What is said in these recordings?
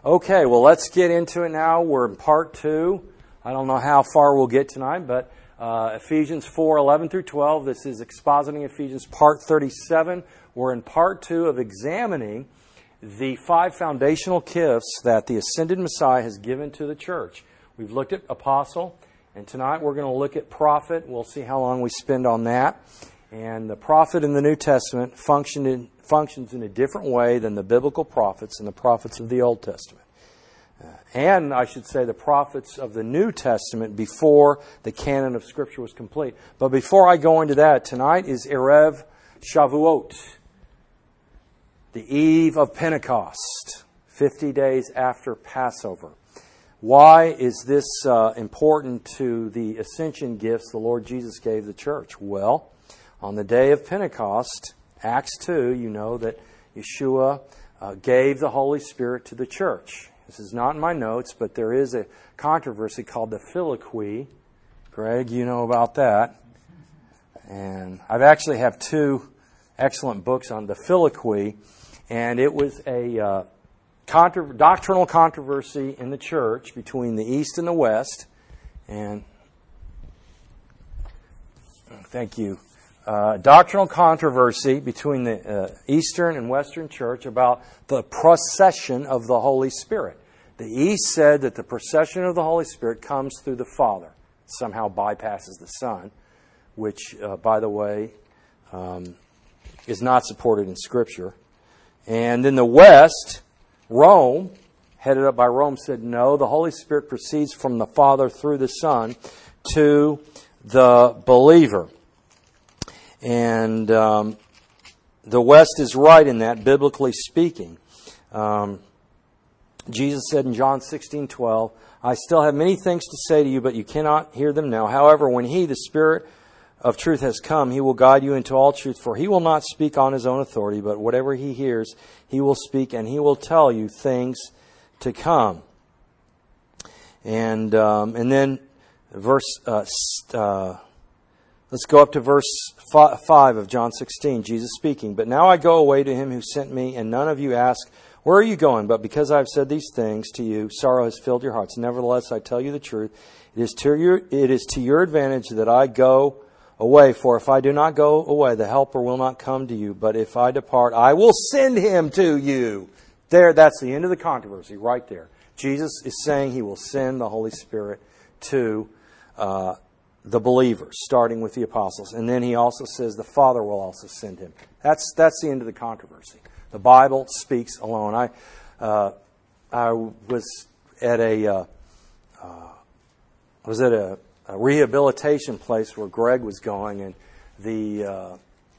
Okay, well, let's get into it now. We're in part 2. I don't know how far we'll get tonight, but Ephesians 4:11 through 12. This is Expositing Ephesians, part 37. We're in part 2 of examining the 5 foundational gifts that the ascended Messiah has given to the church. We've looked at apostle, and tonight we're going to look at prophet. We'll see how long we spend on that. And the prophet in the New Testament functions in a different way than the biblical prophets and the prophets of the Old Testament. And I should say the prophets of the New Testament before the canon of Scripture was complete. But before I go into that, tonight is Erev Shavuot, the eve of Pentecost, 50 days after Passover. Why is this important to the ascension gifts the Lord Jesus gave the church? Well, on the day of Pentecost, Acts 2, you know that Yeshua gave the Holy Spirit to the church. This is not in my notes, but there is a controversy called the Filioque. Greg, you know about that. And I've actually have 2 excellent books on the Filioque, and it was a doctrinal controversy in the church between the East and the West. And thank you. Doctrinal controversy between the Eastern and Western church about the procession of the Holy Spirit. The East said that the procession of the Holy Spirit comes through the Father, somehow bypasses the Son, which, by the way, is not supported in Scripture. And in the West, Rome, headed up by Rome, said no, the Holy Spirit proceeds from the Father through the Son to the believer. And the West is right in that, biblically speaking. Jesus said in John 16:12, I still have many things to say to you, but you cannot hear them now. However, when He, the Spirit of truth, has come, He will guide you into all truth. For He will not speak on His own authority, but whatever He hears, He will speak, and He will tell you things to come. And then verse... Let's go up to verse 5 of John 16, Jesus speaking. But now I go away to Him who sent me, and none of you ask, where are you going? But because I have said these things to you, sorrow has filled your hearts. Nevertheless, I tell you the truth. It is to your advantage that I go away. For if I do not go away, the Helper will not come to you. But if I depart, I will send Him to you. There, that's the end of the controversy right there. Jesus is saying He will send the Holy Spirit to the believers, starting with the apostles. And then He also says the Father will also send Him. That's the end of the controversy. The Bible speaks alone. I was at a rehabilitation place where Greg was going, and the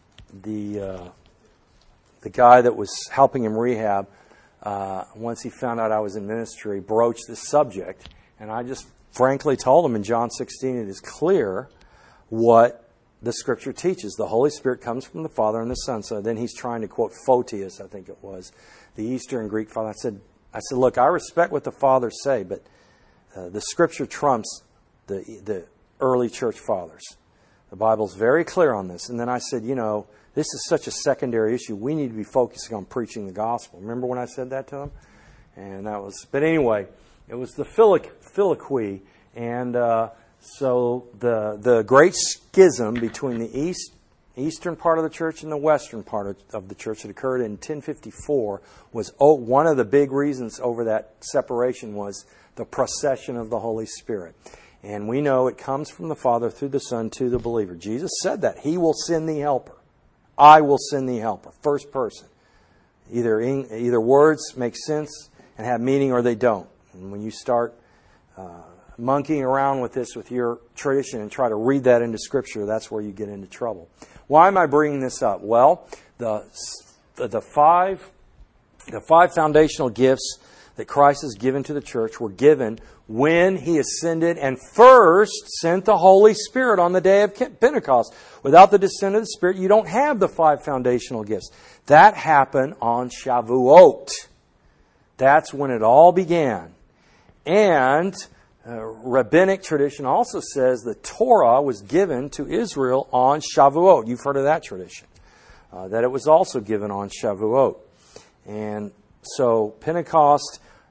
guy that was helping him rehab, once he found out I was in ministry, broached this subject, and I just frankly told him in John 16 it is clear what the Scripture teaches. The Holy Spirit comes from the Father and the Son. So then he's trying to quote Photius, I think it was, the Eastern Greek Father. I said, look, I respect what the Fathers say, but the Scripture trumps the early church fathers. The Bible's very clear on this. And then I said, this is such a secondary issue. We need to be focusing on preaching the gospel. Remember when I said that to him? And that was, but anyway, it was the Filioque, and so the great schism between the eastern part of the church and the western part of the church that occurred in 1054 was one of the big reasons over that separation was the procession of the Holy Spirit. And we know it comes from the Father through the Son to the believer. Jesus said that. He will send the Helper. I will send the Helper. First person. Either words make sense and have meaning or they don't. And when you start monkeying around with this with your tradition and try to read that into Scripture, that's where you get into trouble. Why am I bringing this up? Well, the 5 foundational gifts that Christ has given to the church were given when He ascended and first sent the Holy Spirit on the day of Pentecost. Without the descent of the Spirit, you don't have the 5 foundational gifts. That happened on Shavuot. That's when it all began. And rabbinic tradition also says the Torah was given to Israel on Shavuot. You've heard of that tradition. That it was also given on Shavuot. And so Pentecost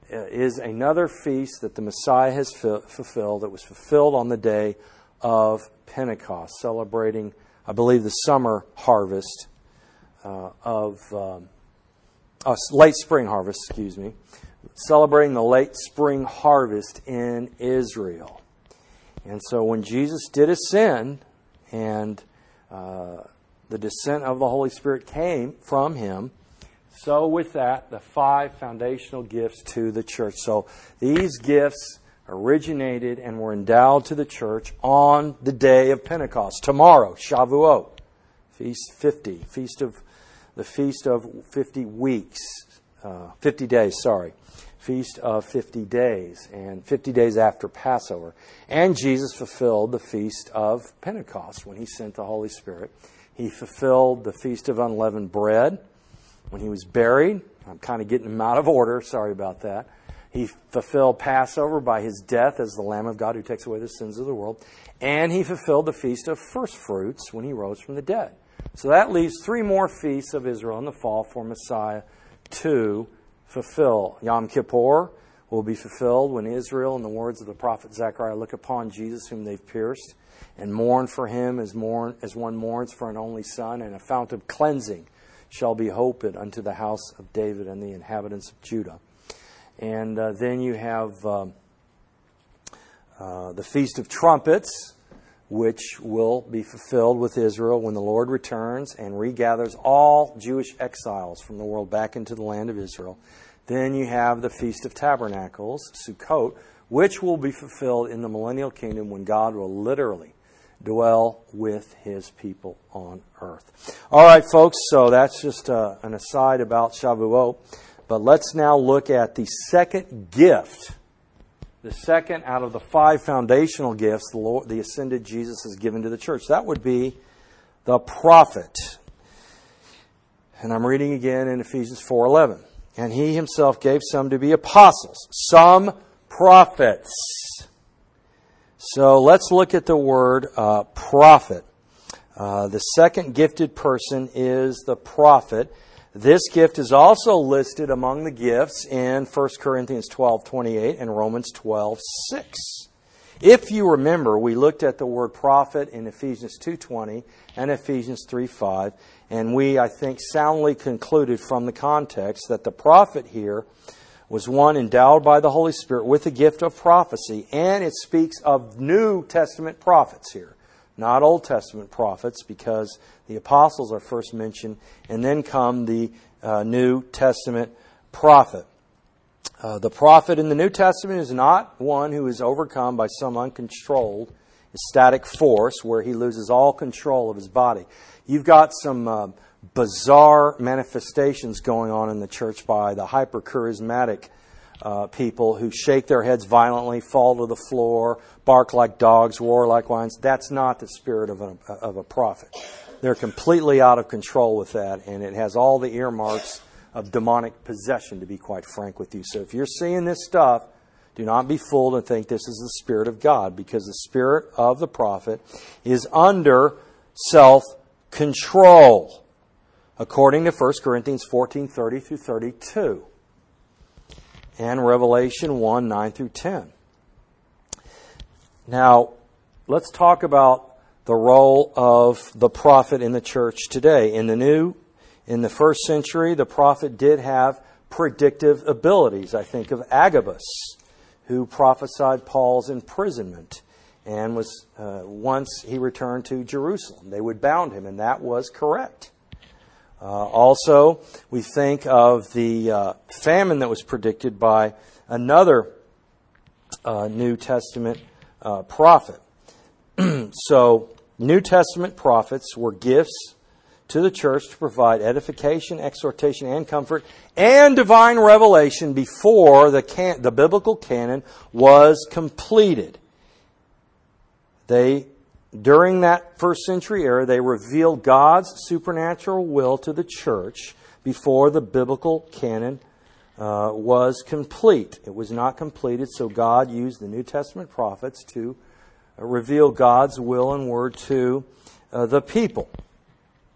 is another feast that the Messiah has fulfilled, that was fulfilled on the day of Pentecost, celebrating, I believe, the summer harvest late spring harvest, celebrating the late spring harvest in Israel. And so when Jesus did ascend and the descent of the Holy Spirit came from Him, so with that, the 5 foundational gifts to the church. So these gifts originated and were endowed to the church on the day of Pentecost. Tomorrow, Shavuot, Feast of 50 weeks, 50 days, Feast of 50 days, and 50 days after Passover. And Jesus fulfilled the Feast of Pentecost when He sent the Holy Spirit. He fulfilled the Feast of Unleavened Bread when He was buried. I'm kind of getting them out of order, sorry about that. He fulfilled Passover by His death as the Lamb of God who takes away the sins of the world. And He fulfilled the Feast of First Fruits when He rose from the dead. So that leaves 3 more feasts of Israel in the fall for Messiah to fulfill. Yom Kippur will be fulfilled when Israel, in the words of the prophet Zechariah, look upon Jesus whom they've pierced and mourn for Him as one mourns for an only son, and a fount of cleansing shall be opened unto the house of David and the inhabitants of Judah. And then you have the Feast of Trumpets, which will be fulfilled with Israel when the Lord returns and regathers all Jewish exiles from the world back into the land of Israel. Then you have the Feast of Tabernacles, Sukkot, which will be fulfilled in the millennial kingdom when God will literally dwell with His people on earth. All right, folks, so that's just an aside about Shavuot. But let's now look at the second gift. The second out of the 5 foundational gifts the ascended Jesus has given to the church. That would be the prophet. And I'm reading again in Ephesians 4:11. And He Himself gave some to be apostles, some prophets. So let's look at the word prophet. The second gifted person is the prophet. This gift is also listed among the gifts in 1 Corinthians 12:28 and Romans 12:6. If you remember, we looked at the word prophet in Ephesians 2:20 and Ephesians 3:5, and we, I think, soundly concluded from the context that the prophet here was one endowed by the Holy Spirit with the gift of prophecy, and it speaks of New Testament prophets here, not Old Testament prophets, because the apostles are first mentioned, and then come the New Testament prophet. The prophet in the New Testament is not one who is overcome by some uncontrolled ecstatic force where he loses all control of his body. You've got some bizarre manifestations going on in the church by the hyper-charismatic people who shake their heads violently, fall to the floor, bark like dogs, roar like lions. That's not the spirit of a prophet. They're completely out of control with that, and it has all the earmarks of demonic possession, to be quite frank with you. So if you're seeing this stuff, do not be fooled and think this is the Spirit of God, because the spirit of the prophet is under self-control, according to 1 Corinthians 14:30 through 32 and Revelation 1:9 through 10. Now, let's talk about the role of the prophet in the church today. In the first century, the prophet did have predictive abilities. I think of Agabus, who prophesied Paul's imprisonment, and was once he returned to Jerusalem, they would bound him, and that was correct. Also, we think of the famine that was predicted by another New Testament prophet. So, New Testament prophets were gifts to the church to provide edification, exhortation, and comfort, and divine revelation before the biblical canon was completed. During that first century era, they revealed God's supernatural will to the church before the biblical canon was complete. It was not completed, so God used the New Testament prophets to reveal God's will and word to the people.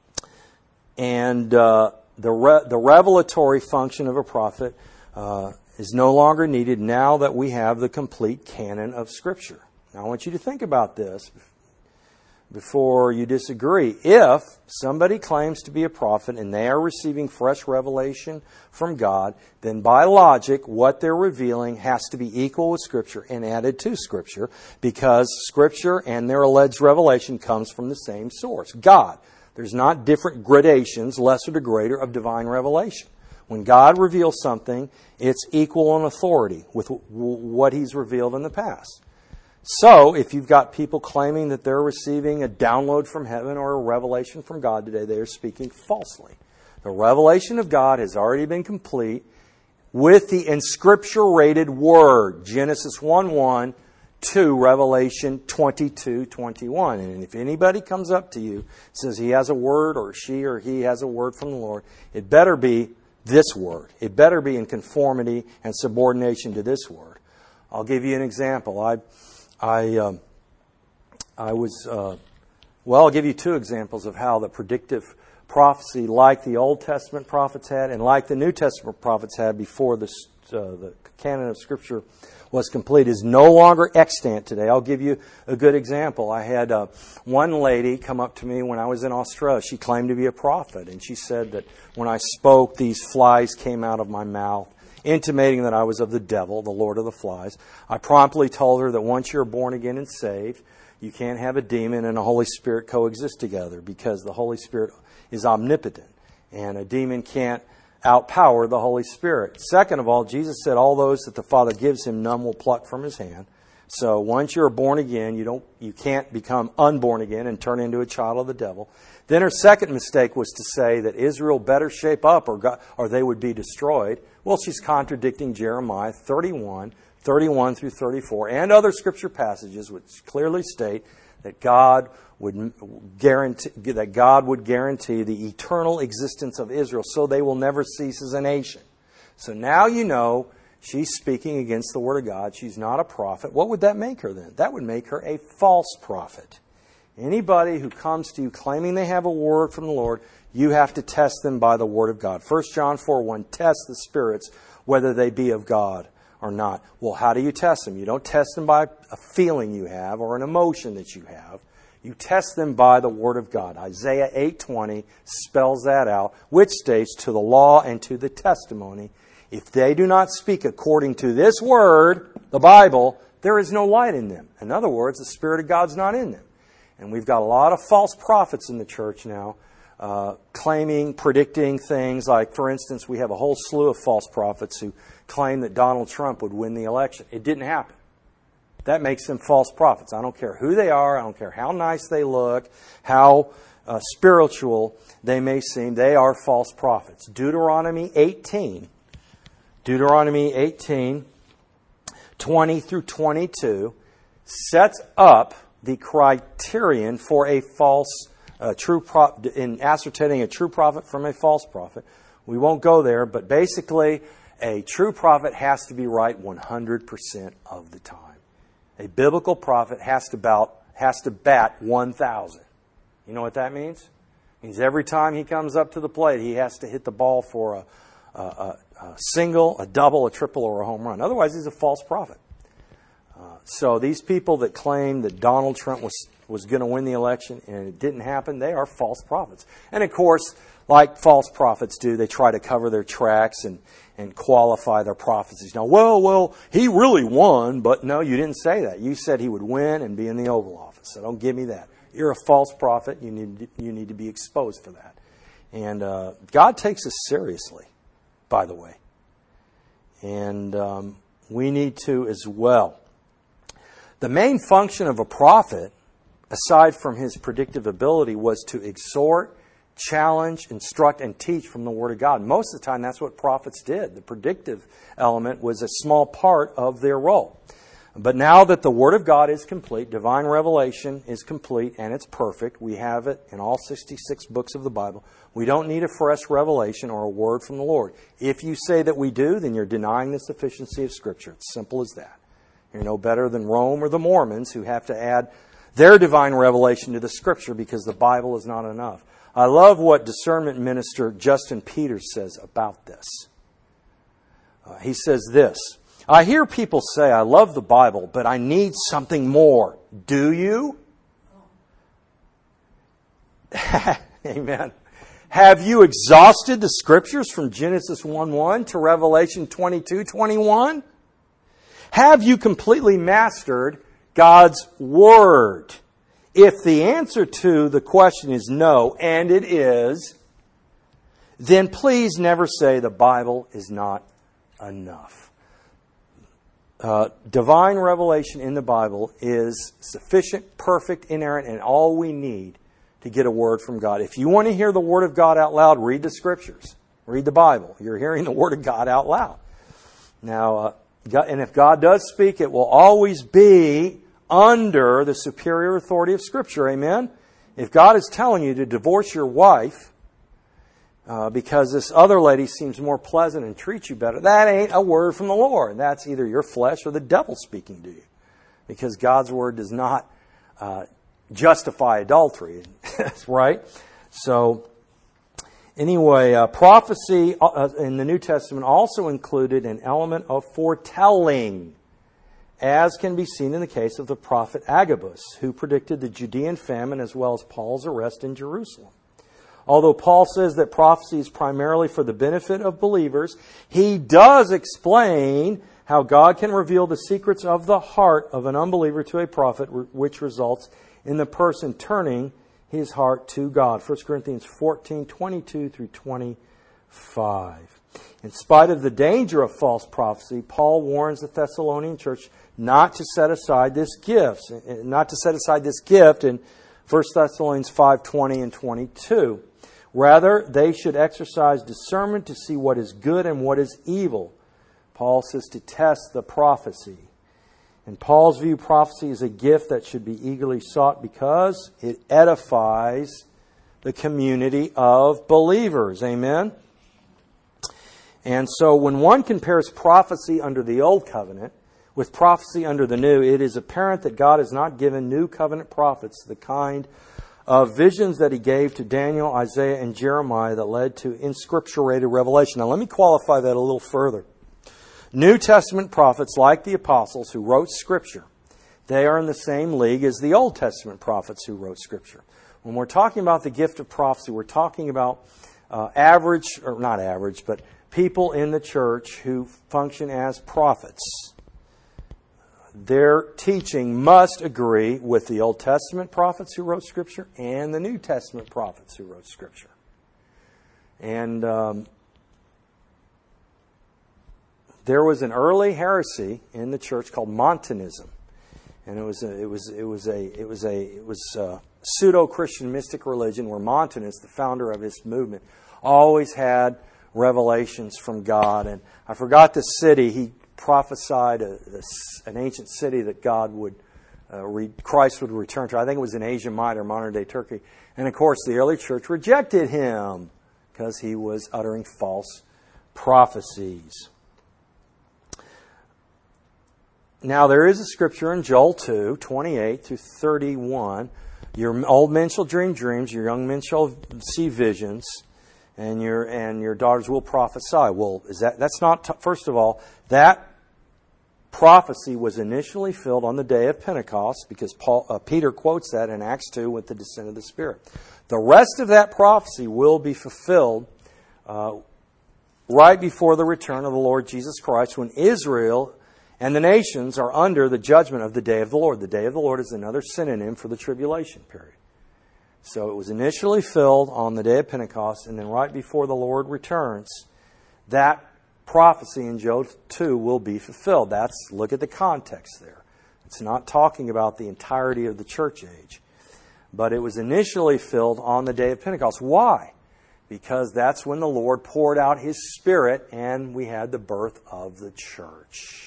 And the revelatory function of a prophet is no longer needed now that we have the complete canon of Scripture. Now, I want you to think about this before you disagree. If somebody claims to be a prophet and they are receiving fresh revelation from God, then by logic, what they're revealing has to be equal with Scripture and added to Scripture, because Scripture and their alleged revelation comes from the same source, God. There's not different gradations, lesser to greater, of divine revelation. When God reveals something, it's equal in authority with what He's revealed in the past. So, if you've got people claiming that they're receiving a download from heaven or a revelation from God today, they are speaking falsely. The revelation of God has already been complete with the in Scripture-rated Word, Genesis 1:1 to Revelation 22:21. And if anybody comes up to you and says he has a word, or she or he has a word from the Lord, it better be this word. It better be in conformity and subordination to this word. I'll give you an example. I'll give you two examples of how the predictive prophecy, like the Old Testament prophets had and like the New Testament prophets had before the canon of Scripture was complete, is no longer extant today. I'll give you a good example. I had one lady come up to me when I was in Australia. She claimed to be a prophet, and she said that when I spoke, these flies came out of my mouth, intimating that I was of the devil, the Lord of the Flies. I promptly told her that once you're born again and saved, you can't have a demon and a Holy Spirit coexist together, because the Holy Spirit is omnipotent, and a demon can't outpower the Holy Spirit. Second of all, Jesus said all those that the Father gives Him, none will pluck from His hand. So once you're born again, you can't become unborn again and turn into a child of the devil. Then her second mistake was to say that Israel better shape up or they would be destroyed. Well, she's contradicting Jeremiah 31 through 34, and other Scripture passages which clearly state that God would guarantee the eternal existence of Israel, so they will never cease as a nation. So now you know she's speaking against the Word of God. She's not a prophet. What would that make her then? That would make her a false prophet. Anybody who comes to you claiming they have a word from the Lord, you have to test them by the Word of God. 1 John 4:1, test the spirits whether they be of God or not. Well, how do you test them? You don't test them by a feeling you have or an emotion that you have. You test them by the Word of God. Isaiah 8:20 spells that out, which states, to the law and to the testimony, if they do not speak according to this Word, the Bible, there is no light in them. In other words, the Spirit of God's not in them. And we've got a lot of false prophets in the church now, claiming, predicting things like, for instance, we have a whole slew of false prophets who claim that Donald Trump would win the election. It didn't happen. That makes them false prophets. I don't care who they are. I don't care how nice they look, how spiritual they may seem. They are false prophets. Deuteronomy 18, 20 through 22, sets up the criterion for a false in ascertaining a true prophet from a false prophet. We won't go there, but basically, a true prophet has to be right 100% of the time. A biblical prophet has to bat 1,000. You know what that means? It means every time he comes up to the plate, he has to hit the ball for a single, a double, a triple, or a home run. Otherwise, he's a false prophet. So these people that claim that Donald Trump was going to win the election and it didn't happen, they are false prophets. And of course, like false prophets do, they try to cover their tracks and qualify their prophecies. Now, well, he really won, but no, you didn't say that. You said he would win and be in the Oval Office. So don't give me that. You're a false prophet. You need to be exposed for that. And God takes us seriously, by the way. And we need to as well. The main function of a prophet, aside from his predictive ability, was to exhort, challenge, instruct, and teach from the Word of God. Most of the time, that's what prophets did. The predictive element was a small part of their role. But now that the Word of God is complete, divine revelation is complete, and it's perfect, we have it in all 66 books of the Bible, we don't need a fresh revelation or a word from the Lord. If you say that we do, then you're denying the sufficiency of Scripture. It's simple as that. You're no better than Rome or the Mormons, who have to add their divine revelation to the Scripture because the Bible is not enough. I love what discernment minister Justin Peters says about this. He says this, I hear people say, I love the Bible, but I need something more. Do you? Amen. Have you exhausted the Scriptures from Genesis 1:1 to Revelation 22:21? Have you completely mastered God's Word? If the answer to the question is no, and it is, then please never say the Bible is not enough. Divine revelation in the Bible is sufficient, perfect, inerrant, and all we need to get a word from God. If you want to hear the Word of God out loud, read the Scriptures. Read the Bible. You're hearing the Word of God out loud. Now, and if God does speak, it will always be under the superior authority of Scripture. Amen? If God is telling you to divorce your wife because this other lady seems more pleasant and treats you better, that ain't a word from the Lord. That's either your flesh or the devil speaking to you. Because God's Word does not justify adultery. Right? So, anyway, prophecy in the New Testament also included an element of foretelling, as can be seen in the case of the prophet Agabus, who predicted the Judean famine as well as Paul's arrest in Jerusalem. Although Paul says that prophecy is primarily for the benefit of believers, he does explain how God can reveal the secrets of the heart of an unbeliever to a prophet, which results in the person turning his heart to God. 1 Corinthians 14:22 through 25. In spite of the danger of false prophecy, Paul warns the Thessalonian church not to set aside this gift. Not to set aside this gift in 1 Thessalonians 5:20 and 22. Rather, they should exercise discernment to see what is good and what is evil. Paul says to test the prophecy. In Paul's view, prophecy is a gift that should be eagerly sought because it edifies the community of believers. Amen? And so when one compares prophecy under the Old Covenant with prophecy under the New, it is apparent that God has not given New Covenant prophets the kind of visions that He gave to Daniel, Isaiah, and Jeremiah that led to inscripturated revelation. Now let me qualify that a little further. New Testament prophets, like the apostles who wrote Scripture, they are in the same league as the Old Testament prophets who wrote Scripture. When we're talking about the gift of prophecy, we're talking about not average, but people in the church who function as prophets. Their teaching must agree with the Old Testament prophets who wrote Scripture and the New Testament prophets who wrote Scripture. And there was an early heresy in the church called Montanism, and it was a pseudo-Christian mystic religion where Montanus, the founder of this movement, always had revelations from God. And I forgot the city. He prophesied an ancient city that Christ would return to. I think it was in Asia Minor, modern-day Turkey. And of course, the early church rejected him because he was uttering false prophecies. Now, there is a scripture in Joel 2, 28 through 31. Your old men shall dream dreams, your young men shall see visions, and your daughters will prophesy. Well, that's not, first of all, that prophecy was initially filled on the day of Pentecost because Peter quotes that in Acts 2 with the descent of the Spirit. The rest of that prophecy will be fulfilled right before the return of the Lord Jesus Christ, when Israel and the nations are under the judgment of the day of the Lord. The day of the Lord is another synonym for the tribulation period. So it was initially filled on the day of Pentecost, and then right before the Lord returns, that prophecy in Joel 2 will be fulfilled. Look at the context there. It's not talking about the entirety of the church age. But it was initially filled on the day of Pentecost. Why? Because that's when the Lord poured out His Spirit and we had the birth of the church.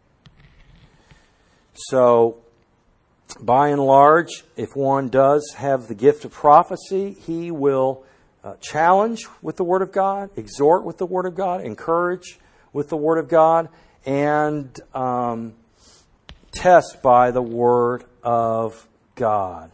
So, by and large, if one does have the gift of prophecy, he will challenge with the Word of God, exhort with the Word of God, encourage with the Word of God, and test by the Word of God.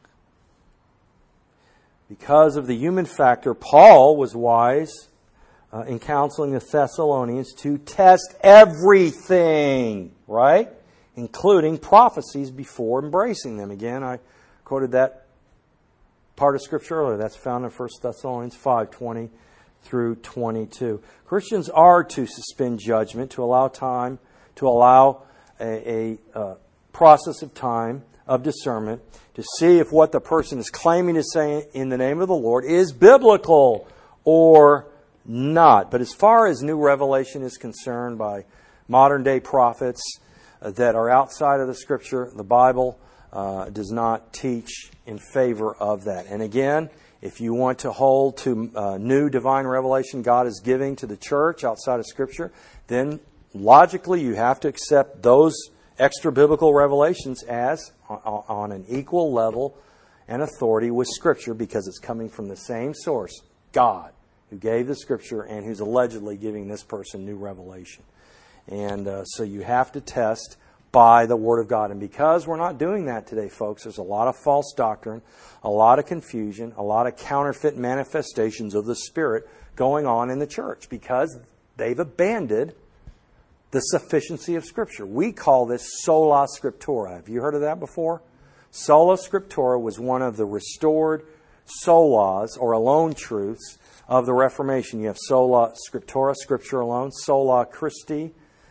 Because of the human factor, Paul was wise in counseling the Thessalonians to test everything, right? Including prophecies before embracing them. Again, I quoted that part of Scripture earlier. That's found in 1 Thessalonians 5:20 through 22. Christians are to suspend judgment, to allow time, to allow a process of time of discernment to see if what the person is claiming to say in the name of the Lord is biblical or not. But as far as new revelation is concerned by modern day prophets that are outside of the Scripture, the Bible does not teach in favor of that. And again, if you want to hold to new divine revelation God is giving to the church outside of Scripture, then logically you have to accept those extra biblical revelations as on an equal level and authority with Scripture, because it's coming from the same source, God, who gave the Scripture and who's allegedly giving this person new revelation. And so you have to test by the Word of God. And because we're not doing that today, folks, there's a lot of false doctrine, a lot of confusion, a lot of counterfeit manifestations of the Spirit going on in the church because they've abandoned the sufficiency of Scripture. We call this sola scriptura. Have you heard of that before? Sola scriptura was one of the restored solas, or alone truths, of the Reformation. You have sola scriptura, Scripture alone, sola Christi,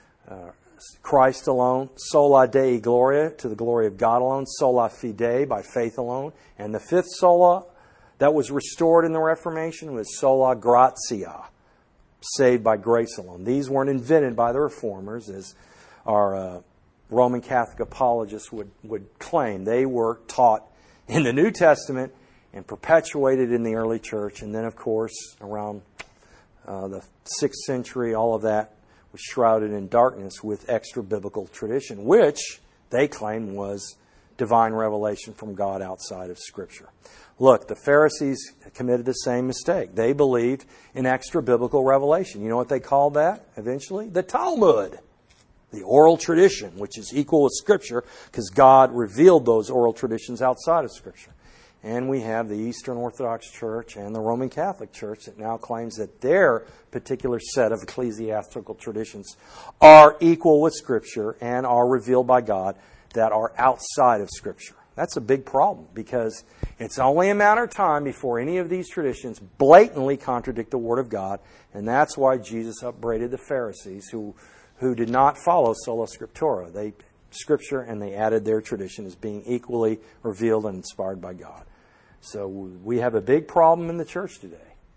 Christ alone, sola Dei Gloria, to the glory of God alone, sola fide, by faith alone. And the fifth sola that was restored in the Reformation was sola gratia, saved by grace alone. These weren't invented by the Reformers, as our Roman Catholic apologists would claim. They were taught in the New Testament and perpetuated in the early church. And then, of course, around the 6th century, all of that was shrouded in darkness with extra-biblical tradition, which they claimed was divine revelation from God outside of Scripture. Look, the Pharisees committed the same mistake. They believed in extra-biblical revelation. You know what they called that eventually? The Talmud, the oral tradition, which is equal with Scripture because God revealed those oral traditions outside of Scripture. And we have the Eastern Orthodox Church and the Roman Catholic Church that now claims that their particular set of ecclesiastical traditions are equal with Scripture and are revealed by God that are outside of Scripture. That's a big problem because it's only a matter of time before any of these traditions blatantly contradict the Word of God. And that's why Jesus upbraided the Pharisees who did not follow sola scriptura. Scripture, and they added their tradition as being equally revealed and inspired by God. So we have a big problem in the church today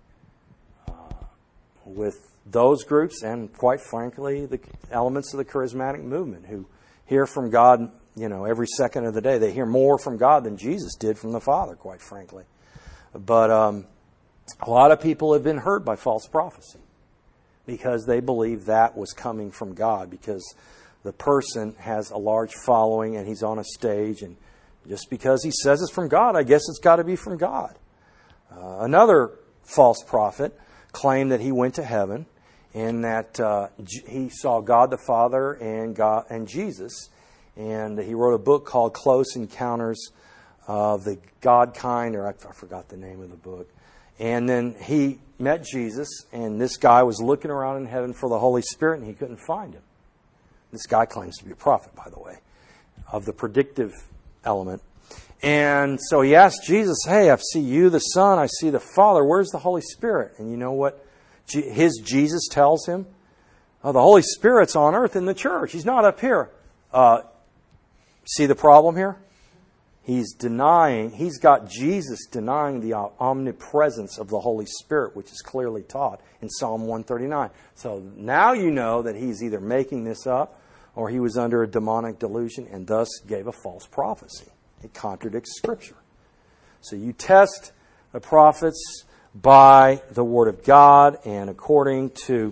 with those groups and, quite frankly, the elements of the charismatic movement who hear from God, every second of the day. They hear more from God than Jesus did from the Father, quite frankly. But a lot of people have been hurt by false prophecy because they believe that was coming from God, because the person has a large following and he's on a stage, and just because he says it's from God, I guess it's got to be from God. Another false prophet claimed that he went to heaven and that he saw God the Father and Jesus, and he wrote a book called Close Encounters of the God Kind, or I forgot the name of the book. And then he met Jesus, and this guy was looking around in heaven for the Holy Spirit, and he couldn't find him. This guy claims to be a prophet, by the way, of the predictive element. And so he asked Jesus, hey, I see you, the Son, I see the Father. Where's the Holy Spirit? And you know what his Jesus tells him? Oh, the Holy Spirit's on earth in the church. He's not up here. See the problem here? He's got Jesus denying the omnipresence of the Holy Spirit, which is clearly taught in Psalm 139. So now you know that he's either making this up or he was under a demonic delusion and thus gave a false prophecy. It contradicts Scripture. So you test the prophets by the Word of God, and according to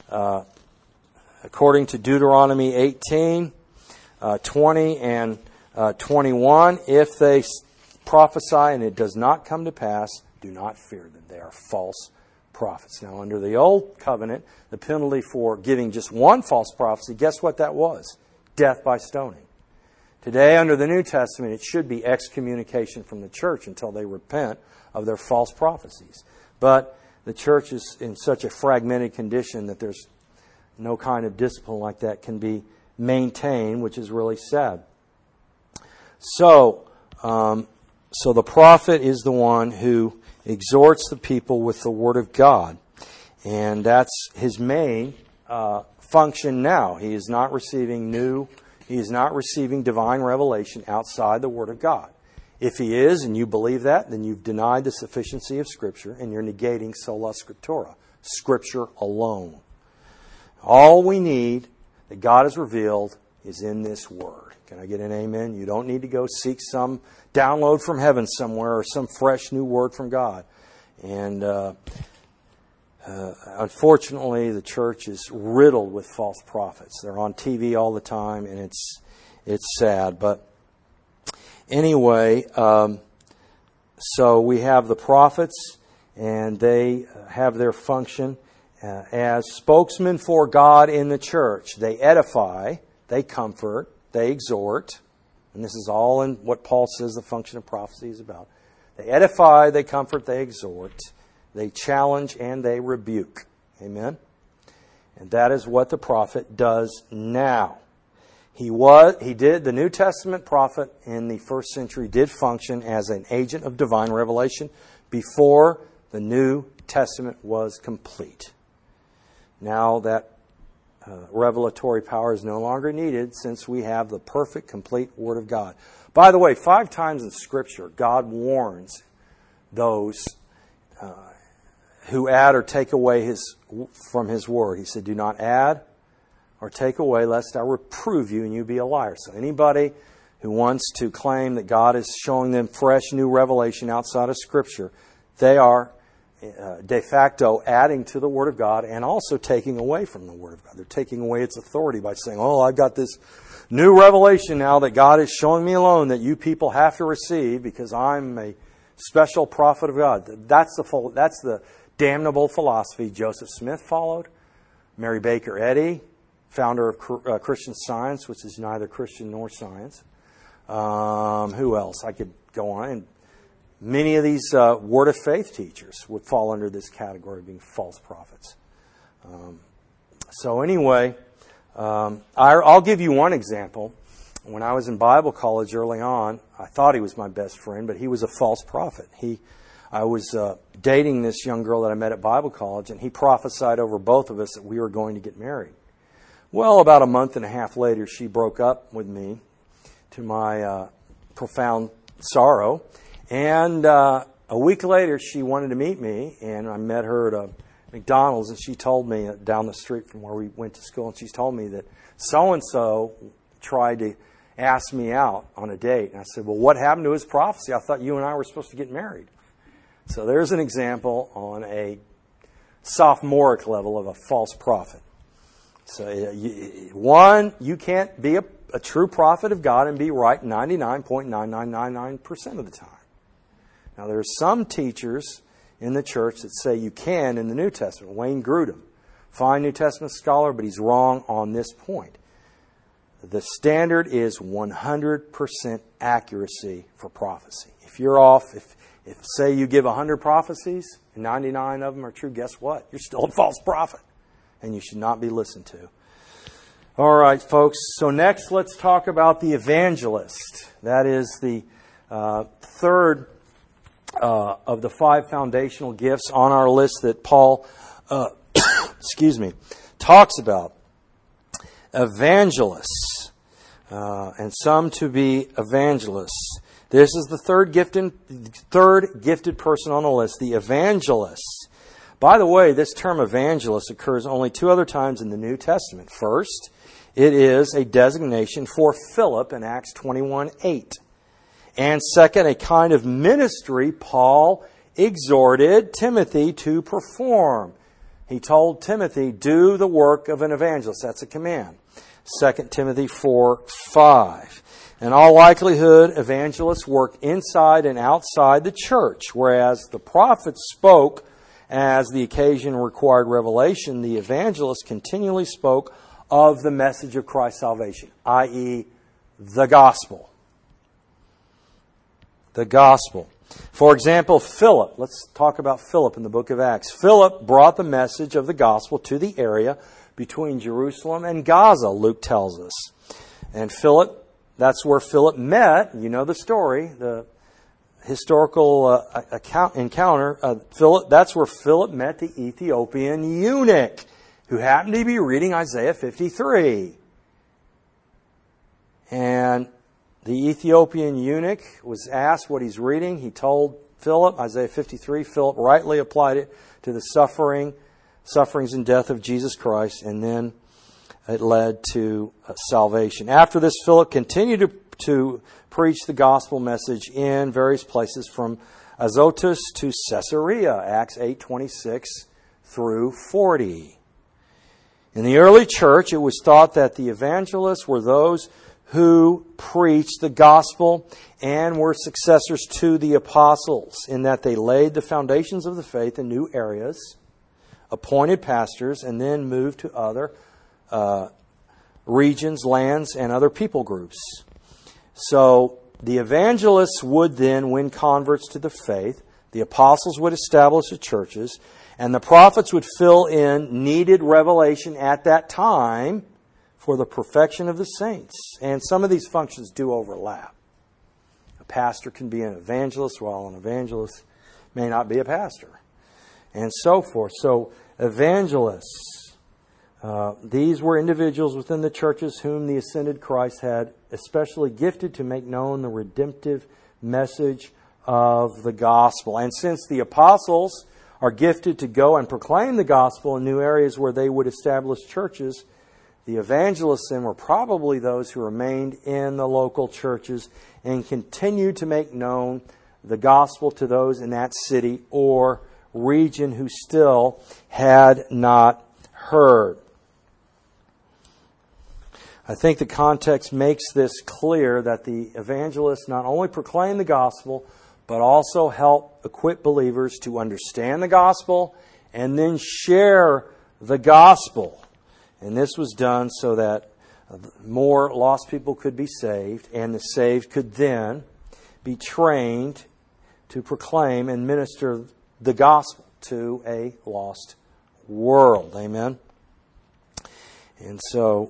Deuteronomy 18, 20 and 21, if they prophesy and it does not come to pass, do not fear them. They are false prophets. Now, under the Old Covenant, the penalty for giving just one false prophecy, guess what that was? Death by stoning. Today, under the New Testament, it should be excommunication from the church until they repent of their false prophecies. But the church is in such a fragmented condition that there's no kind of discipline like that can be maintained, which is really sad. So the prophet is the one who exhorts the people with the Word of God. And that's his main function now. He is not receiving divine revelation outside the Word of God. If he is, and you believe that, then you've denied the sufficiency of Scripture, and you're negating sola scriptura, Scripture alone. All we need that God has revealed is in this Word. Can I get an amen? You don't need to go seek some download from heaven somewhere or some fresh new word from God. And unfortunately, the church is riddled with false prophets. They're on TV all the time, and it's sad. But anyway, so we have the prophets, and they have their function as spokesmen for God in the church. They edify, they comfort, they exhort. And this is all in what Paul says the function of prophecy is about. They edify, they comfort, they exhort. They challenge and they rebuke. Amen? And that is what the prophet does now. The New Testament prophet in the first century did function as an agent of divine revelation before the New Testament was complete. Now that revelatory power is no longer needed since we have the perfect, complete Word of God. By the way, 5 times in Scripture, God warns those who add or take away from His Word. He said, do not add or take away, lest I reprove you and you be a liar. So anybody who wants to claim that God is showing them fresh, new revelation outside of Scripture, they are de facto adding to the Word of God and also taking away from the Word of God. They're taking away its authority by saying, oh, I've got this new revelation now that God is showing me alone that you people have to receive because I'm a special prophet of God. That's the damnable philosophy Joseph Smith followed. Mary Baker Eddy, founder of Christian Science, which is neither Christian nor science. Who else? I could go on. And many of these Word of Faith teachers would fall under this category of being false prophets. So anyway, I'll give you one example. When I was in Bible college early on, I thought he was my best friend, but he was a false prophet. I was dating this young girl that I met at Bible college, and he prophesied over both of us that we were going to get married. Well, about a month and a half later, she broke up with me, to my profound sorrow. And a week later, she wanted to meet me, and I met her at a McDonald's, and she told me, down the street from where we went to school, and she told me that so-and-so tried to ask me out on a date. And I said, well, what happened to his prophecy? I thought you and I were supposed to get married. So there's an example on a sophomoric level of a false prophet. So, you can't be a true prophet of God and be right 99.9999% of the time. Now, there are some teachers in the church that say you can in the New Testament. Wayne Grudem, fine New Testament scholar, but he's wrong on this point. The standard is 100% accuracy for prophecy. If you're off, if say you give 100 prophecies and 99 of them are true, guess what? You're still a false prophet, and you should not be listened to. All right, folks. So next, let's talk about the evangelist. That is the third of the 5 foundational gifts on our list that Paul, talks about. Evangelists, and some to be evangelists. This is the third gifted person on the list, the evangelist. By the way, this term evangelist occurs only 2 other times in the New Testament. First, it is a designation for Philip in Acts 21:8. And second, a kind of ministry Paul exhorted Timothy to perform. He told Timothy, do the work of an evangelist. That's a command. 2 Timothy 4:5. In all likelihood, evangelists work inside and outside the church, whereas the prophets spoke as the occasion required revelation. The evangelists continually spoke of the message of Christ's salvation, i.e., the gospel. The gospel. For example, Philip. Let's talk about Philip in the book of Acts. Philip brought the message of the gospel to the area between Jerusalem and Gaza, Luke tells us. And Philip, that's where Philip met. You know the story, the historical encounter. Philip, that's where Philip met the Ethiopian eunuch, who happened to be reading Isaiah 53. And the Ethiopian eunuch was asked what he's reading. He told Philip, Isaiah 53. Philip rightly applied it to the sufferings and death of Jesus Christ, and then it led to salvation. After this, Philip continued to preach the gospel message in various places from Azotus to Caesarea, Acts 8:26 through 40. In the early church, it was thought that the evangelists were those who preached the gospel and were successors to the apostles, in that they laid the foundations of the faith in new areas, appointed pastors, and then moved to other regions, lands, and other people groups. So the evangelists would then win converts to the faith, the apostles would establish the churches, and the prophets would fill in needed revelation at that time for the perfection of the saints. And some of these functions do overlap. A pastor can be an evangelist, while an evangelist may not be a pastor, and so forth. So evangelists, these were individuals within the churches whom the ascended Christ had especially gifted to make known the redemptive message of the gospel. And since the apostles are gifted to go and proclaim the gospel in new areas where they would establish churches, the evangelists then were probably those who remained in the local churches and continued to make known the gospel to those in that city or region who still had not heard. I think the context makes this clear that the evangelists not only proclaim the gospel, but also help equip believers to understand the gospel and then share the gospel. And this was done so that more lost people could be saved, and the saved could then be trained to proclaim and minister the gospel to a lost world. Amen? And so,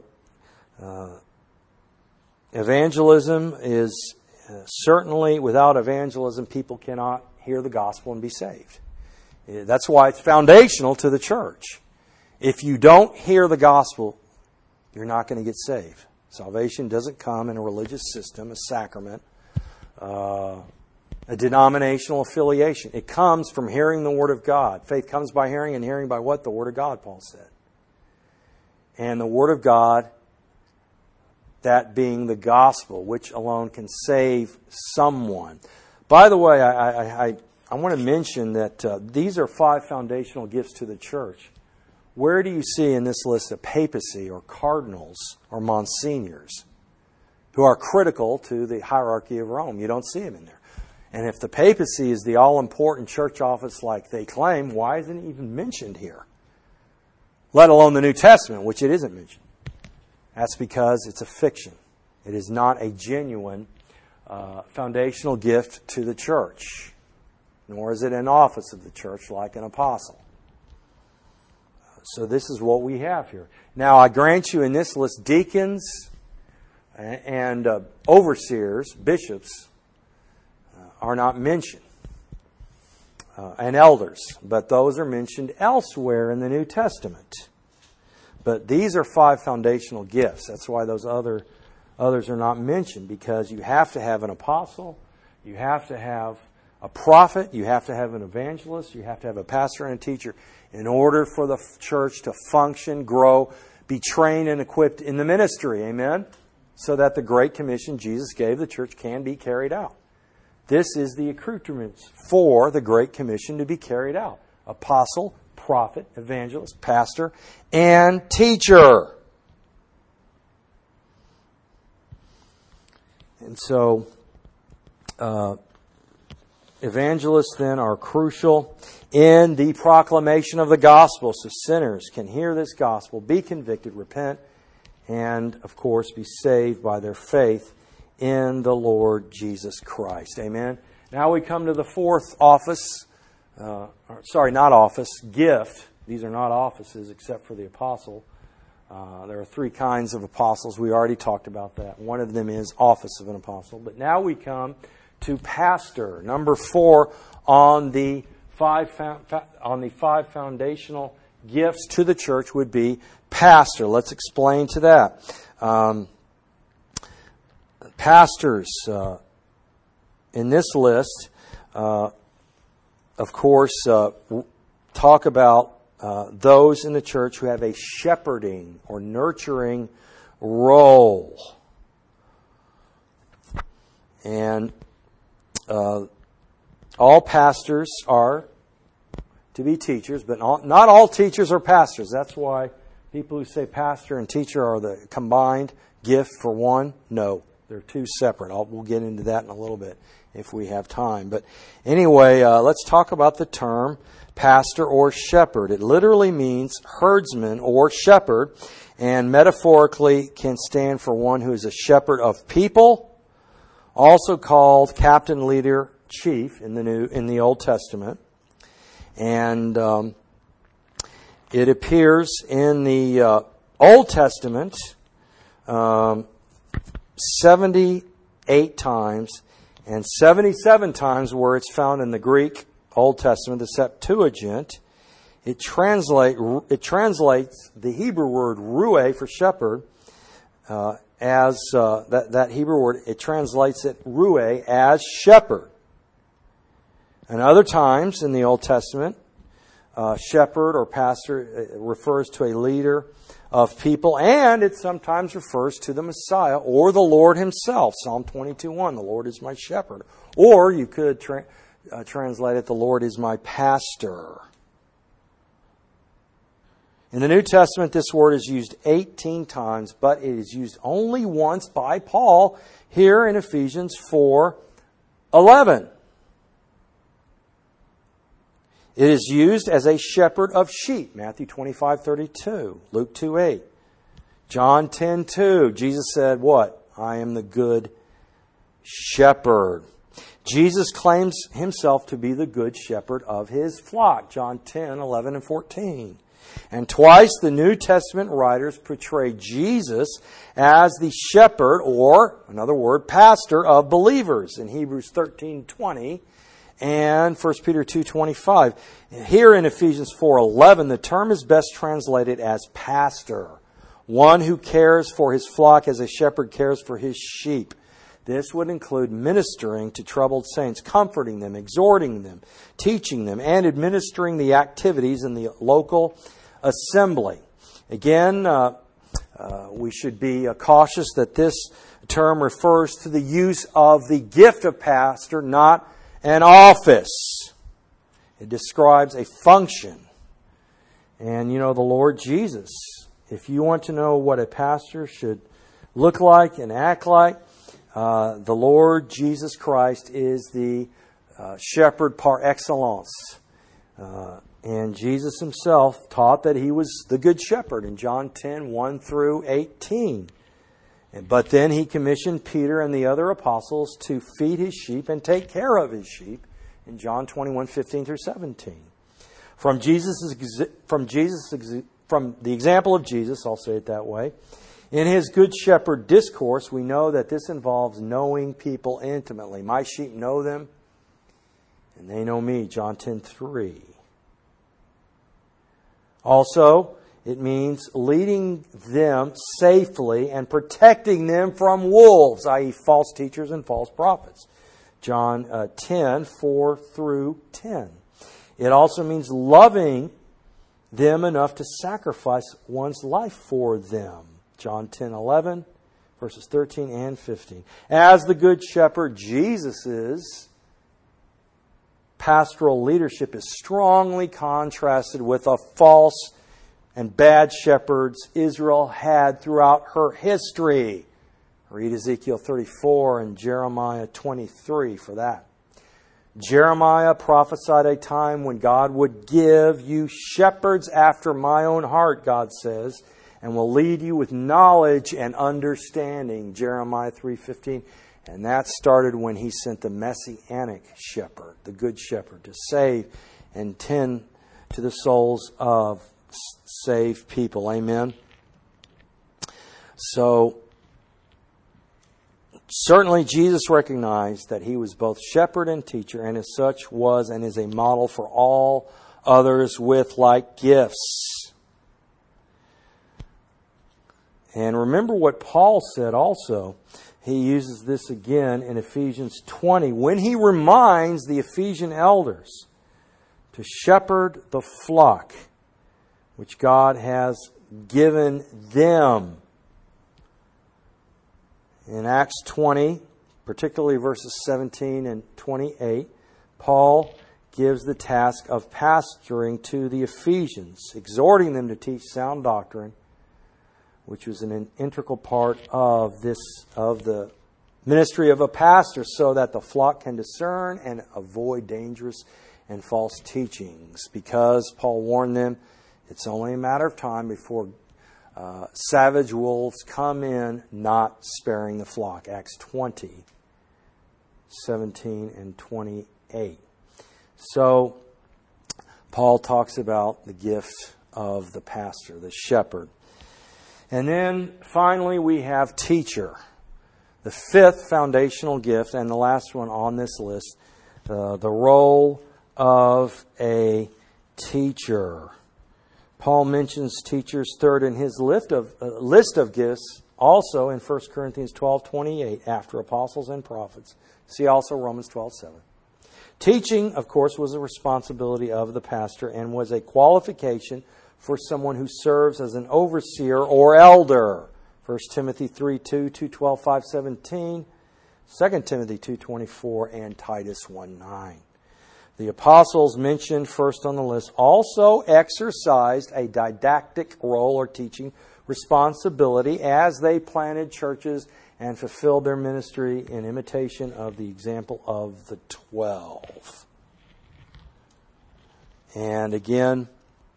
evangelism is certainly, without evangelism, people cannot hear the gospel and be saved. That's why it's foundational to the church. If you don't hear the gospel, you're not going to get saved. Salvation doesn't come in a religious system, a sacrament, a denominational affiliation. It comes from hearing the Word of God. Faith comes by hearing, and hearing by what? The Word of God, Paul said. And the Word of God, that being the gospel, which alone can save someone. By the way, I want to mention that these are 5 foundational gifts to the church. Where do you see in this list a papacy or cardinals or monsignors who are critical to the hierarchy of Rome? You don't see them in there. And if the papacy is the all-important church office like they claim, why isn't it even mentioned here? Let alone the New Testament, which it isn't mentioned. That's because it's a fiction. It is not a genuine foundational gift to the church, nor is it an office of the church like an apostle. So this is what we have here. Now, I grant you in this list, deacons and overseers, bishops, are not mentioned. And elders, but those are mentioned elsewhere in the New Testament. But these are 5 foundational gifts. That's why those others are not mentioned, because you have to have an apostle, you have to have a prophet, you have to have an evangelist, you have to have a pastor and a teacher in order for the church to function, grow, be trained and equipped in the ministry. Amen? So that the Great Commission Jesus gave the church can be carried out. This is the accoutrements for the Great Commission to be carried out. Apostle, prophet, evangelist, pastor, and teacher. And so, evangelists then are crucial in the proclamation of the gospel, so sinners can hear this gospel, be convicted, repent, and, of course, be saved by their faith in the Lord Jesus Christ. Amen? Now we come to the fourth office. Not office, gift. These are not offices except for the apostle. There are three kinds of apostles. We already talked about that. One of them is office of an apostle. But now we come to pastor. Number 4 on the five foundational gifts to the church would be pastor. Let's explain to that. Pastors in this list, of course, talk about those in the church who have a shepherding or nurturing role. And all pastors are to be teachers, but not all teachers are pastors. That's why people who say pastor and teacher are the combined gift for one. No, they're two separate. We'll get into that in a little bit if we have time. But anyway, let's talk about the term pastor or shepherd. It literally means herdsman or shepherd, and metaphorically can stand for one who is a shepherd of people, also called captain, leader, chief in the Old Testament. And it appears in the Old Testament 78 times, and 77 times where it's found in the Greek Old Testament, the Septuagint. It translates the Hebrew word rueh for shepherd as that Hebrew word. It translates it rueh as shepherd. And other times in the Old Testament, shepherd or pastor refers to a leader of people, and it sometimes refers to the Messiah or the Lord Himself. Psalm 22:1, the Lord is my shepherd. Or you could translate it, the Lord is my pastor. In the New Testament, this word is used 18 times, but it is used only once by Paul here in Ephesians 4:11. It is used as a shepherd of sheep, Matthew 25:32, Luke 2:8, John 10:2. Jesus said, what? I am the good shepherd. Jesus claims Himself to be the good shepherd of His flock, John 10:11 and 14. And twice the New Testament writers portray Jesus as the shepherd, or, another word, pastor of believers, in Hebrews 13:20 and 1 Peter 2:25. Here in Ephesians 4:11, the term is best translated as pastor, one who cares for his flock as a shepherd cares for his sheep. This would include ministering to troubled saints, comforting them, exhorting them, teaching them, and administering the activities in the local assembly. Again, we should be cautious that this term refers to the use of the gift of pastor, not an office. It describes a function. And the Lord Jesus, if you want to know what a pastor should look like and act like, the Lord Jesus Christ is the shepherd par excellence. And Jesus Himself taught that He was the good shepherd in John 10:1 through 18. But then He commissioned Peter and the other apostles to feed His sheep and take care of His sheep in John 21:15 through 17. From the example of Jesus, I'll say it that way, in His Good Shepherd discourse, we know that this involves knowing people intimately. My sheep know them, and they know me, John 10:3. Also, it means leading them safely and protecting them from wolves, i.e. false teachers and false prophets. John 10:4 through 10. It also means loving them enough to sacrifice one's life for them. John 10:11, verses 13 and 15. As the Good Shepherd, Jesus' pastoral leadership is strongly contrasted with the false and bad shepherds Israel had throughout her history. Read Ezekiel 34 and Jeremiah 23 for that. Jeremiah prophesied a time when God would give you shepherds after my own heart, God says, and will lead you with knowledge and understanding, Jeremiah 3:15. And that started when He sent the Messianic shepherd, the Good Shepherd, to save and tend to the souls of saved people. Amen? So, certainly Jesus recognized that He was both shepherd and teacher, and as such was and is a model for all others with like gifts. And remember what Paul said also. He uses this again in Ephesians 20 when he reminds the Ephesian elders to shepherd the flock which God has given them. In Acts 20, particularly verses 17 and 28, Paul gives the task of pastoring to the Ephesians, exhorting them to teach sound doctrine, which was an integral part of the ministry of a pastor, so that the flock can discern and avoid dangerous and false teachings. Because Paul warned them, it's only a matter of time before savage wolves come in, not sparing the flock. Acts 20, 17 and 28. So, Paul talks about the gift of the pastor, the shepherd. And then, finally, we have teacher. The fifth foundational gift, and the last one on this list, the role of a teacher. Paul mentions teachers third in his list of gifts, also in 1 Corinthians 12:28, after apostles and prophets. See also Romans 12:7. Teaching, of course, was a responsibility of the pastor and was a qualification for someone who serves as an overseer or elder. 1 Timothy 3:2, 2:12, 5:17, 2 Timothy 2:24, and Titus 1:9. The apostles mentioned first on the list also exercised a didactic role or teaching responsibility as they planted churches and fulfilled their ministry in imitation of the example of the 12. And again,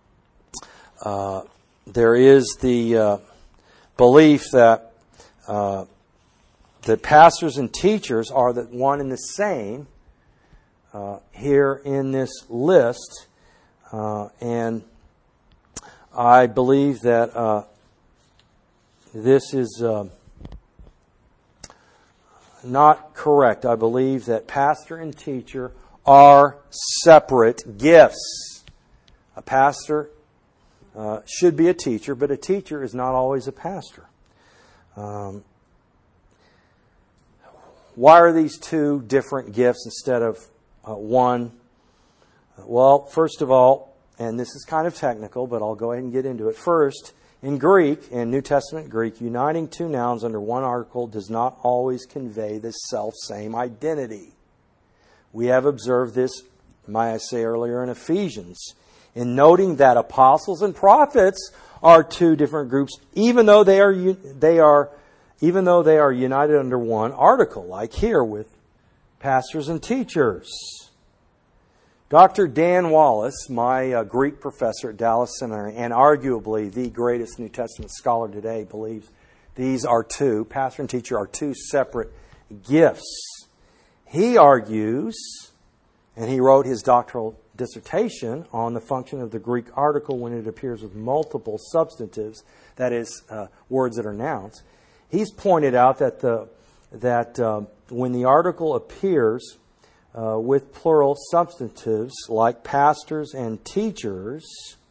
there is the belief that pastors and teachers are the one and the same here in this list, and I believe that this is not correct. I believe that pastor and teacher are separate gifts. A pastor should be a teacher, but a teacher is not always a pastor. Why are these two different gifts instead of one? Well, first of all, and this is kind of technical, but I'll go ahead and get into it. First, in Greek, in New Testament Greek, uniting two nouns under one article does not always convey the self-same identity. We have observed this, might I say earlier, in Ephesians, in noting that apostles and prophets are two different groups, even though they are united under one article, like here with pastors and teachers. Dr. Dan Wallace, my Greek professor at Dallas Seminary, and arguably the greatest New Testament scholar today, believes these are two, pastor and teacher are two separate gifts. He argues, and he wrote his doctoral dissertation on the function of the Greek article when it appears with multiple substantives, that is, words that are nouns. He's pointed out that when the article appears with plural substantives like pastors and teachers,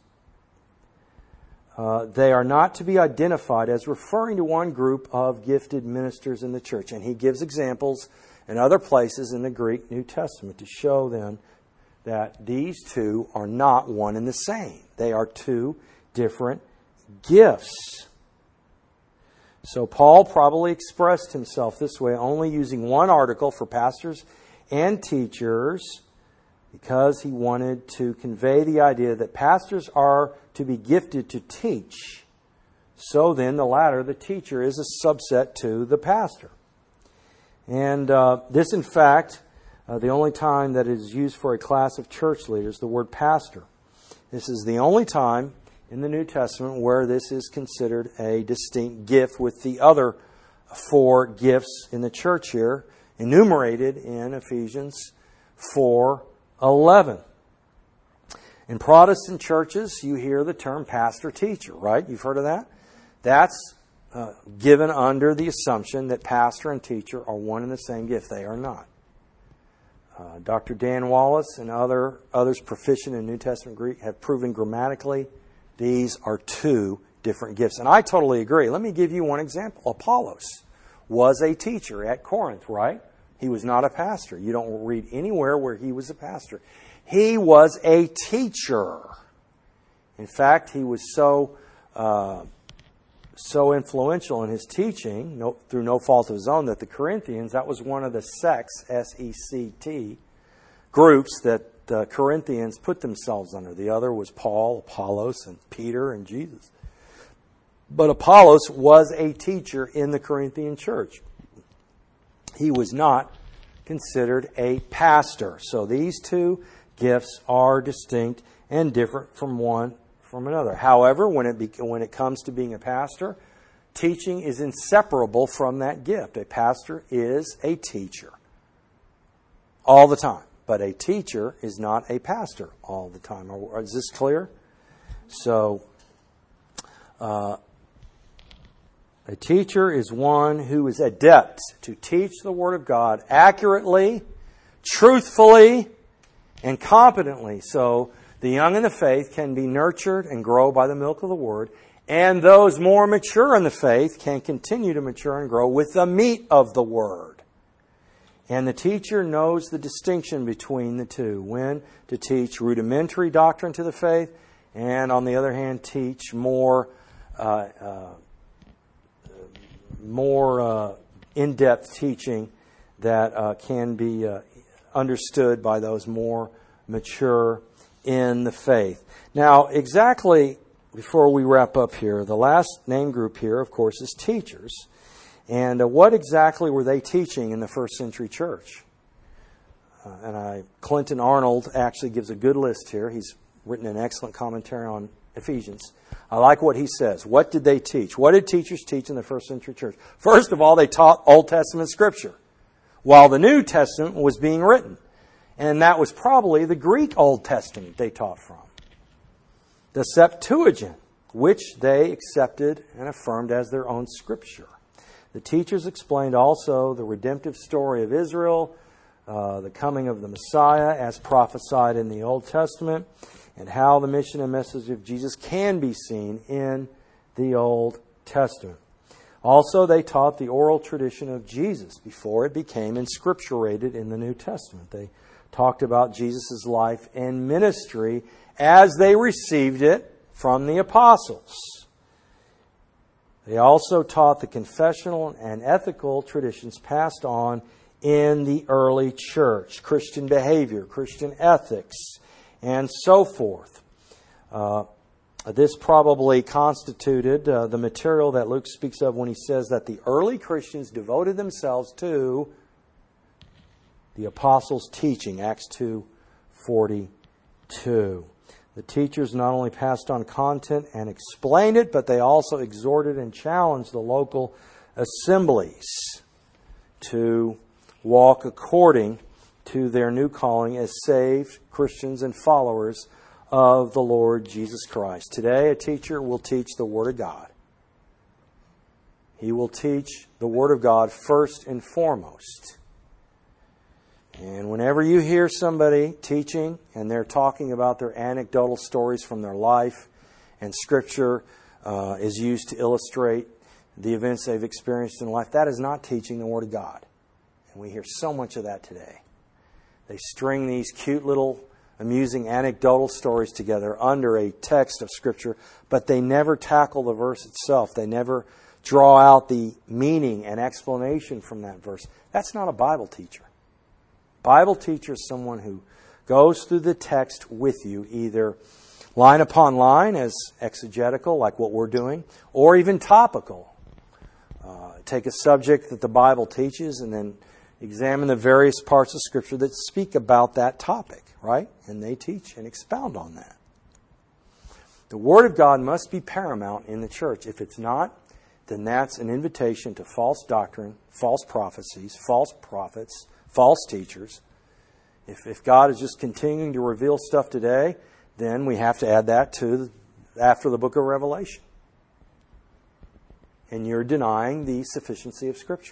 they are not to be identified as referring to one group of gifted ministers in the church. And he gives examples in other places in the Greek New Testament to show them that these two are not one and the same. They are two different gifts. So Paul probably expressed himself this way, only using one article for pastors and teachers, because he wanted to convey the idea that pastors are to be gifted to teach. So then the latter, the teacher, is a subset to the pastor. And this, in fact, the only time that it is used for a class of church leaders, the word pastor. This is the only time in the New Testament where this is considered a distinct gift with the other for gifts in the church here, enumerated in Ephesians 4:11. In Protestant churches, you hear the term pastor-teacher, right? You've heard of that? That's given under the assumption that pastor and teacher are one and the same gift. They are not. Dr. Dan Wallace and others proficient in New Testament Greek have proven grammatically these are two different gifts. And I totally agree. Let me give you one example. Apollos was a teacher at Corinth, right? He was not a pastor. You don't read anywhere where he was a pastor. He was a teacher. In fact, he was so influential in his teaching, through no fault of his own, that the Corinthians, that was one of the sects, S-E-C-T, groups that the Corinthians put themselves under. The other was Paul, Apollos, and Peter, and Jesus. But Apollos was a teacher in the Corinthian church. He was not considered a pastor. So these two gifts are distinct and different from one from another. However, when it comes to being a pastor, teaching is inseparable from that gift. A pastor is a teacher all the time, but a teacher is not a pastor all the time. Is this clear? So, a teacher is one who is adept to teach the Word of God accurately, truthfully, and competently. So, the young in the faith can be nurtured and grow by the milk of the Word, and those more mature in the faith can continue to mature and grow with the meat of the Word. And the teacher knows the distinction between the two, when to teach rudimentary doctrine to the faith, and on the other hand, teach more in-depth teaching that can be understood by those more mature in the faith. Now, exactly before we wrap up here, the last name group here, of course, is teachers. And what exactly were they teaching in the first century church? Clinton Arnold actually gives a good list here. He's written an excellent commentary on Ephesians. I like what he says. What did they teach? What did teachers teach in the first century church? First of all, they taught Old Testament Scripture while the New Testament was being written. And that was probably the Greek Old Testament they taught from. The Septuagint, which they accepted and affirmed as their own Scripture. The teachers explained also the redemptive story of Israel, the coming of the Messiah as prophesied in the Old Testament, and how the mission and message of Jesus can be seen in the Old Testament. Also, they taught the oral tradition of Jesus before it became inscripturated in the New Testament. They talked about Jesus' life and ministry as they received it from the apostles. They also taught the confessional and ethical traditions passed on in the early church, Christian behavior, Christian ethics, and so forth. This probably constituted the material that Luke speaks of when he says that the early Christians devoted themselves to the apostles' teaching, Acts 2:42. The teachers not only passed on content and explained it, but they also exhorted and challenged the local assemblies to walk according to their new calling as saved Christians and followers of the Lord Jesus Christ. Today, a teacher will teach the Word of God. He will teach the Word of God first and foremost. And whenever you hear somebody teaching and they're talking about their anecdotal stories from their life, and Scripture is used to illustrate the events they've experienced in life, that is not teaching the Word of God. And we hear so much of that today. They string these cute little amusing anecdotal stories together under a text of Scripture, but they never tackle the verse itself. They never draw out the meaning and explanation from that verse. That's not a Bible teacher. Bible teacher is someone who goes through the text with you, either line upon line as exegetical, like what we're doing, or even topical. Take a subject that the Bible teaches and then examine the various parts of Scripture that speak about that topic, right? And they teach and expound on that. The Word of God must be paramount in the church. If it's not, then that's an invitation to false doctrine, false prophecies, false prophets, false teachers. If God is just continuing to reveal stuff today, then we have to add that to after the book of Revelation. And you're denying the sufficiency of Scripture.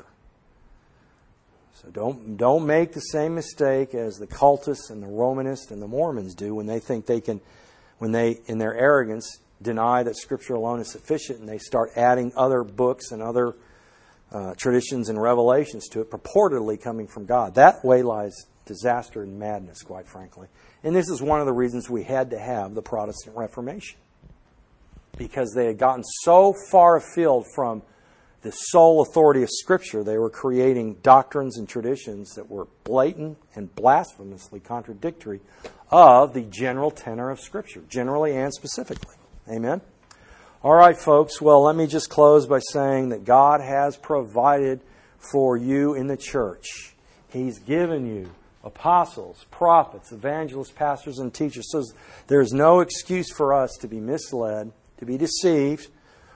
So don't make the same mistake as the cultists and the Romanists and the Mormons do when they think they can, when they, in their arrogance, deny that Scripture alone is sufficient and they start adding other books and other traditions and revelations to it, purportedly coming from God. That way lies disaster and madness, quite frankly. And this is one of the reasons we had to have the Protestant Reformation. Because they had gotten so far afield from the sole authority of Scripture, they were creating doctrines and traditions that were blatant and blasphemously contradictory of the general tenor of Scripture, generally and specifically. Amen? All right, folks. Well, let me just close by saying that God has provided for you in the church. He's given you apostles, prophets, evangelists, pastors, and teachers. So there's no excuse for us to be misled, to be deceived,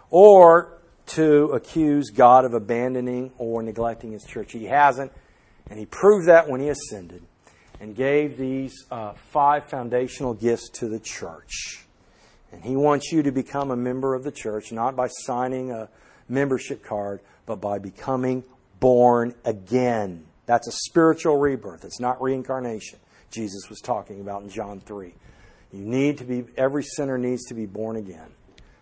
or to accuse God of abandoning or neglecting His church. He hasn't, and He proved that when He ascended and gave these 5 foundational gifts to the church. And He wants you to become a member of the church, not by signing a membership card, but by becoming born again. That's a spiritual rebirth. It's not reincarnation Jesus was talking about in John 3. You need to be, every sinner needs to be born again.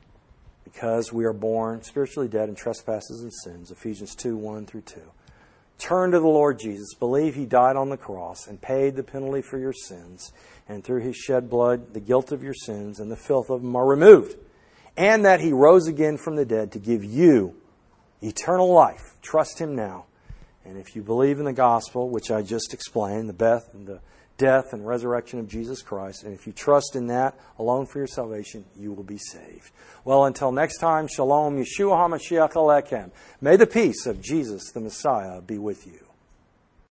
Because we are born spiritually dead in trespasses and sins. Ephesians 2, 1 through 2. Turn to the Lord Jesus. Believe He died on the cross and paid the penalty for your sins. And through His shed blood, the guilt of your sins and the filth of them are removed. And that He rose again from the dead to give you eternal life. Trust Him now. And if you believe in the gospel, which I just explained, the death and resurrection of Jesus Christ, and if you trust in that alone for your salvation, you will be saved. Well, until next time, Shalom, Yeshua HaMashiach Alechem. May the peace of Jesus the Messiah be with you.